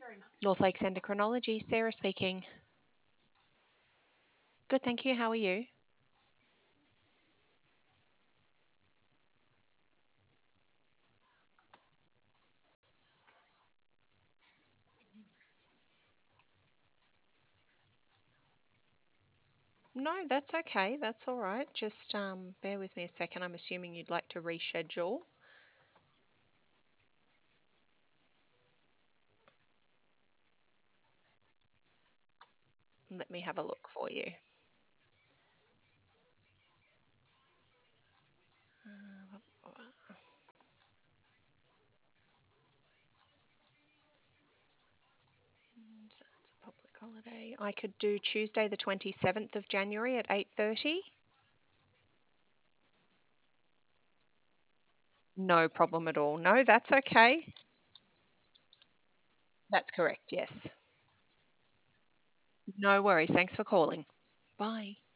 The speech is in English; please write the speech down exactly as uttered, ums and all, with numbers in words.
North Lakes Endocrinology, Sarah speaking. Good, thank you. How are you? No, that's okay. That's all right. Just um, bear with me a second. I'm assuming you'd like to reschedule. Let me have a look for you. So it's a public holiday. I could do Tuesday, the twenty-seventh of January at eight thirty. No problem at all. No, that's okay. That's correct. Yes. No worries. Thanks for calling. Bye.